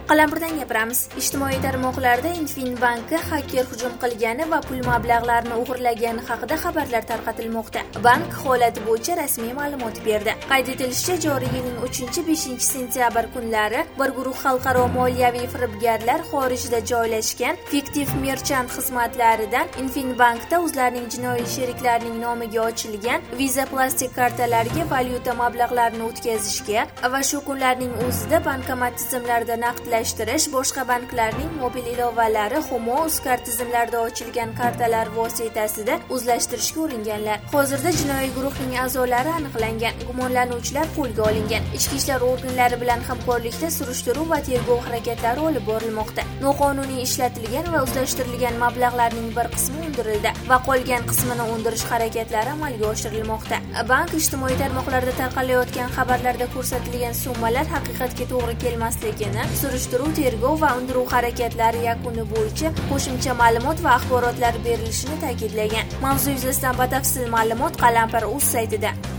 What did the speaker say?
Qalampirdan gapiramiz. Ijtimoiy tarmoqlarda Infinbankka xaker hujum qilgani va pul mablag'larini o'g'irlagani haqida xabarlar tarqatilmoqda. Bank holati bo'yicha rasmiy ma'lumot berdi. Qayd etilishicha, joriy yilning 3-5 sentyabr kunlari bir guruh xalqaro moliyaviy firibgarlar xorijda joylashgan fiktiv merchant xizmatlaridan Infinbankda o'zlarining jinoiy sheriklarining nomiga ochilgan Visa plastik kartalariga valyuta mablag'larini o'tkazishga va shu kunlarning o'zida bankomat tizimlarida naqdlashtirish, boshqa banklarning mobil ilovalari Humo Uzkard tizimlarida ochilgan kartalar vositasida o'zlashtirishga uringanlar. Hozirda jinoiy guruhning a'zolari aniqlangan, gumonlanuvchilar qo'lga olingan. Ichki ishlar organlari bilan hamkorlikda surishtiruv va tergov harakatlari olib borilmoqda. Noqonuniy ishlatilgan va o'zlashtirilgan mablag'larning bir qismi undirildi va qolgan qismini undirish harakatlari amalga oshirilmoqda. Bank ijtimoiy tarmoqlarda tarqalayotgan xabarlarda ko'rsatilgan summalar haqiqatga to'g'ri kelmasligini, surishtiruv, tergov va undiruv harakatlari yakuni bo'yicha qo'shimcha ma'lumot va axborotlar berilishini ta'kidlagan. Mavzu yuzasidan batafsil ma'lumot Qalampir.uz saytida.